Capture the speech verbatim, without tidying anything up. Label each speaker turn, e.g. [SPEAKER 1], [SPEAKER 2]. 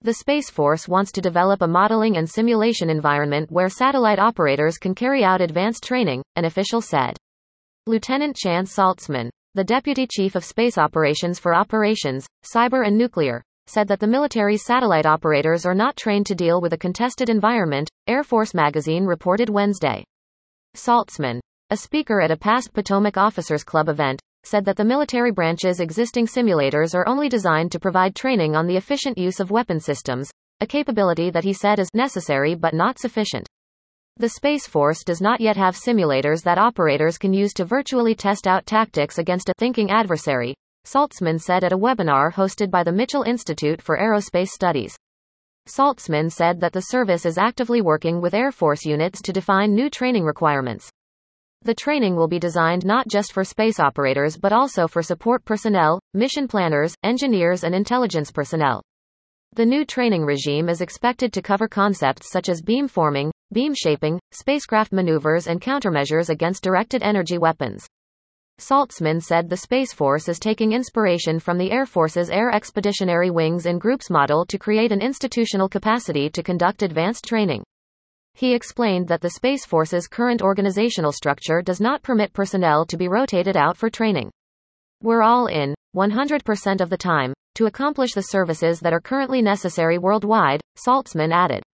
[SPEAKER 1] The Space Force wants to develop a modeling and simulation environment where satellite operators can carry out advanced training, an official said. Lieutenant Chance Saltzman, the Deputy Chief of Space Operations for Operations, Cyber and Nuclear, said that the military's satellite operators are not trained to deal with a contested environment, Air Force magazine reported Wednesday. Saltzman, a speaker at a past Potomac Officers Club event, said that the military branch's existing simulators are only designed to provide training on the efficient use of weapon systems, a capability that he said is necessary but not sufficient. The Space Force does not yet have simulators that operators can use to virtually test out tactics against a thinking adversary, Saltzman said at a webinar hosted by the Mitchell Institute for Aerospace Studies. Saltzman said that the service is actively working with Air Force units to define new training requirements. The training will be designed not just for space operators but also for support personnel, mission planners, engineers and intelligence personnel. The new training regime is expected to cover concepts such as beam forming, beam shaping, spacecraft maneuvers and countermeasures against directed energy weapons. Saltzman said the Space Force is taking inspiration from the Air Force's Air Expeditionary Wings in Groups model to create an institutional capacity to conduct advanced training. He explained that the Space Force's current organizational structure does not permit personnel to be rotated out for training. We're all in, one hundred percent of the time, to accomplish the services that are currently necessary worldwide, Saltzman added.